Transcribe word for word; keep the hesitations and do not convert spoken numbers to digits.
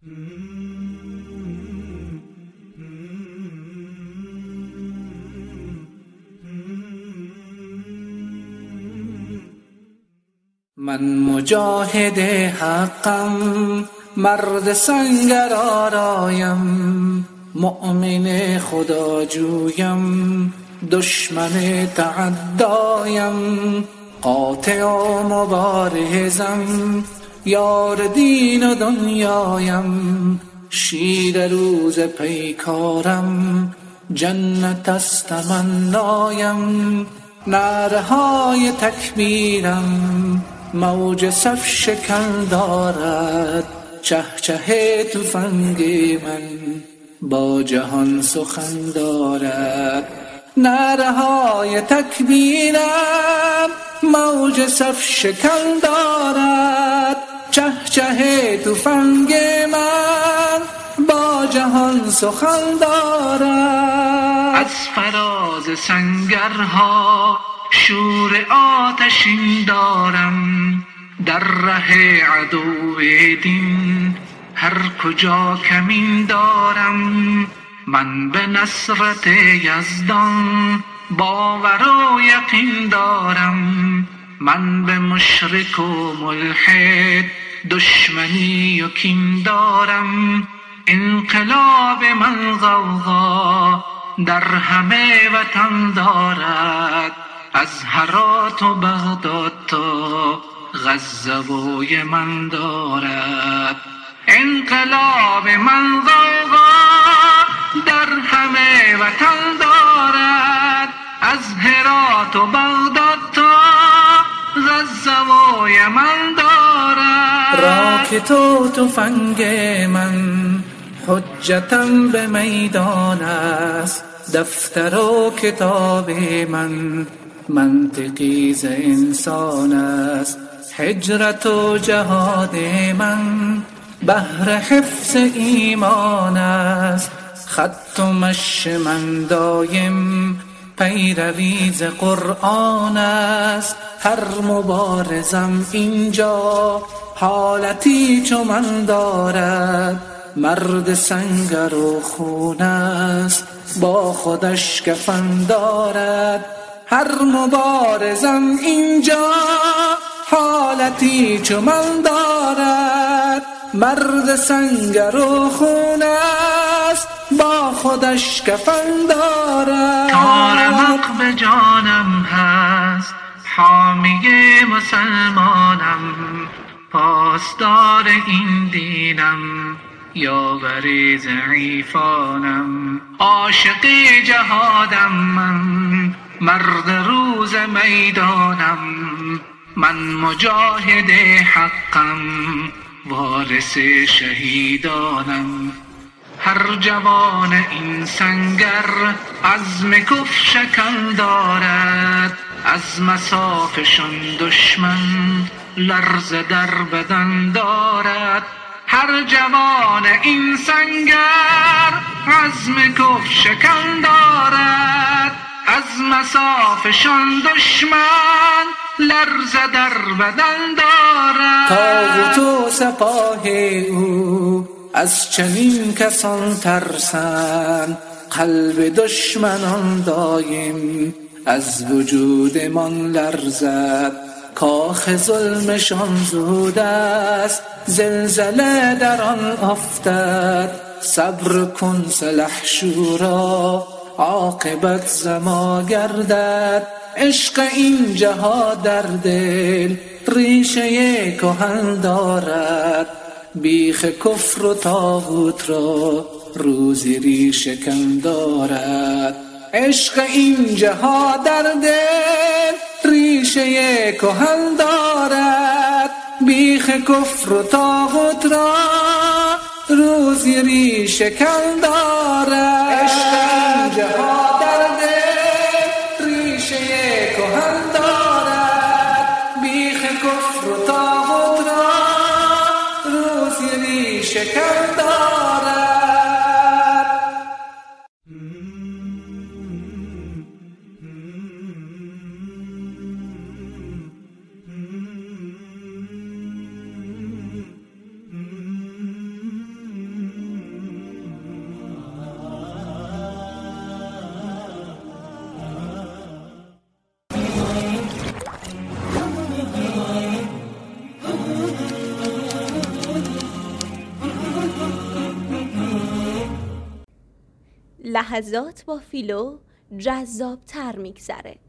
من مجاهد حقم، مرد سنگر آرایم، مؤمن خدا جویم، دشمن تعدایم، قاطع و مبارزم، یار دین و دنیایم، شیر روز پیکارم، جنت است تمنایم، نعره های تکبیرم موج صف شکن دارد، چه چه تفنگ من با جهان سخن دارد. نعره های تکبیرم موج صف شکن دارد، چه چه تفنگ من با جهان سخن دارد. از فراز سنگرها شور آتشین دارم، در ره عدو دین هر کجا کمین دارم. من به نصرت یزدان باور و یقین دارم، من به مشرک و ملحد دشمنی و کین دارم. انقلاب من غوغا در همه وطن دارد، از هرات و بغداد تا غزه و یمن دارد. انقلاب من غوغا در همه وطن دارد، از هرات و بغداد تا غزه و یمن دارد. راکت و تفنگ من حجتم به میدان است، دفتر و کتاب من منطقی ز انسان است. هجرت و جهاد من بهر حفظ ایمان است، خط و مشی من دایم پیروی ز قرآن است. هر مبارزم اینجا حالتی چو من دارد، مرد سنگر و خون است با خودش کفن دارد. هر مبارزم اینجا حالتی چو من دارد، مرد سنگر و خون است با خودش کفن دارد. کار حق به جانم هست، حامی مسلمانم، پاسدار این دینم، یاور ضعیفانم. عاشق جهادم من، مرد روز میدانم، من مجاهد حقم، وارث شهیدانم. هر جوان این سنگر عزم کفر شکن دارد، از مصافشان دشمن لرز در بدن دارد. هر جوان این سنگر عزم کفر شکن دارد، از مصافشان دشمن لرز در بدن دارد. طاغوت و سپاه او از چنین کسان ترسند، قلب دشمنان دایم از وجودمان لرزد. کاخ ظلمشان زود است، زلزله در آن افتد. صبر کن سلحشورا، عاقبت زما گردد. عشق این جهاد در دل ریشه کهن دارد، بیخ کفر و طاغوت را روزی ریشه کن دارد. عشق این جهاد در دل ریشه کهن دارد، بیخ کفر و طاغوت را روزی ریشه کن دارد. عشق این جهاد در دل ریشه کهن دارد، بیخ کفر و طاغوت را روزی ریشه کن دارد. لحظات با فیلو جذاب تر میگذره.